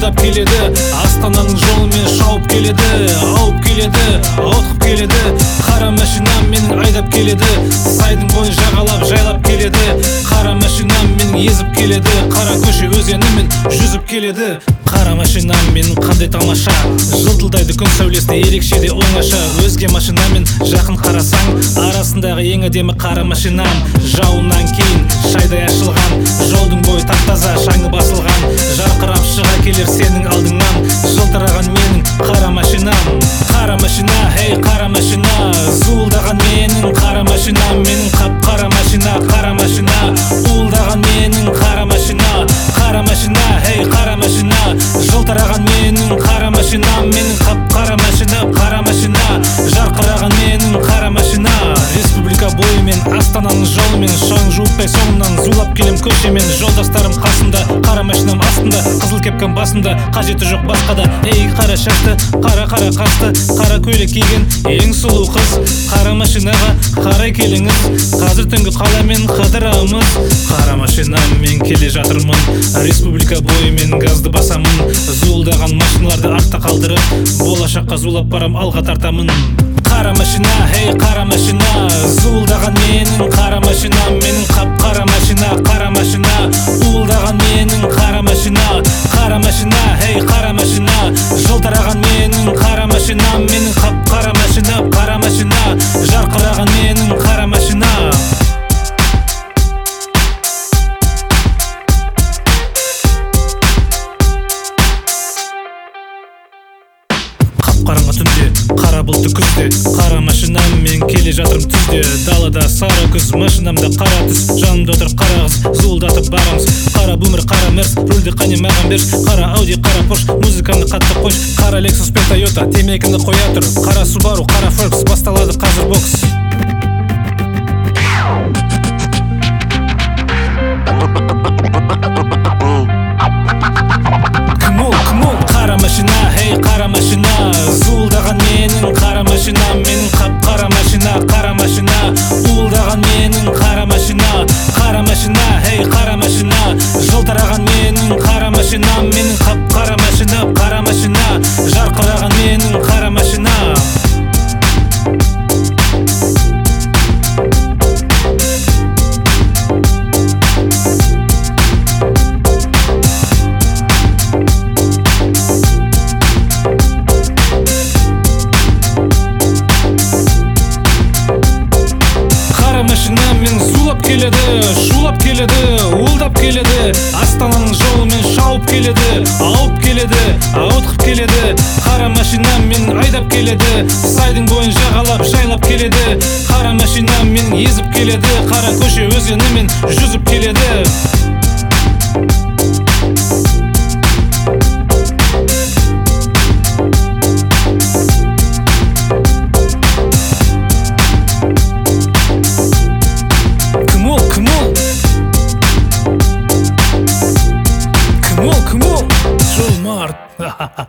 уылдап келеді, Астананың жолымен шауып келеді, ауып келеді, ауытқып келеді. Қара машинам менің айдап келеді, сайдың бойын жағалап жайлап келеді. Қара машинам менің езіп келеді, қара көше өзенімен жүзіп келеді. Қара машинам менің қандай тамаша, жылтылдайды күн сәулесіне ерекше де оңаша. Өзге машинамен жақын қарасаң, арасындағы ең әдемі қара машинам. Жауыннан кейін шайдай ашылған, жолдың бойы тап-таза, шаңы басылған. Жарқырап шыға келер сенің алдыңнан, жылтыраған менің қара машинам. Қара машина, хей қара машина, зуылдаған менің қара машинам. Менің қап-қара машина, қара машина, уылдаған менің қара машина. Қара машина, хей қара машина, жылтыраған менің қара машинам. Менің қап-қара машина, қара машина, жарқыраған менің қара машина. Республика бойымен, Астананың жолымен, шаң жуықтай соңымнан зулап келем көшемен. Жолдастарым қасымда, қара машинам астында, қызыл кепкам басымда, қажеті жоқ басқа да. Ей қара шашты, қара қасты, қара көйлек киген ең сұлу қыз. Қара машинаға қарай келіңіз, қазір түнгі қаламен қыдырамыз. Қара машинаммен келе жатырмын, республика бойымен газды басамын. Зуылдаған машиналарды артта қалдырып, болашаққа зулап барам, алға тартамын. Қара машина, хей қара машина, зуылдаған менің қара машинам. Менің қап-қара машина, қара машина, уылдаған менің қара машина. Қара машина, хей қара машина, жылтыраған менің қара машинам. Менің қап-қара машина, қара машина, жарқыраған менің қара машина. Қараңғы түнде, қара бұлтты күзде, қара машинаммен келе жатырым түзде. Далада сары күз, машинамда қара түс, жанымда отыр қара қыз, зуылдатып барамыз. Қара бумер, қара мерс, рөлде қане маған берш. Қара ауди, қара порш, музыканы қатты қойш. Қара лексус пен тойота, темекінді қоя тұр. Қара субару, қара фолкс, басталады қазір бокс. Қара машина, хей қара машина, зуылдаған менің қара машинам. Менің қап-қара машина, қара машина, уылдаған менің қара машина. Қара машина, хей қара машина, жылтыраған менің қара машинам. Менің қап-қара машина, қара машина, жарқыраған менің қара машина. Машинамен зулап келеді, шулап келеді, уылдап келеді. Астананың жолымен шауып келеді, ауып келеді, ауытқып келеді. Қара машинамен айдап келеді, сайдың бойын жағалап жайлап келеді. Қара машинамен езіп келеді, қара көше өзенімен жүзіп келеді. Come on, Joe Mart.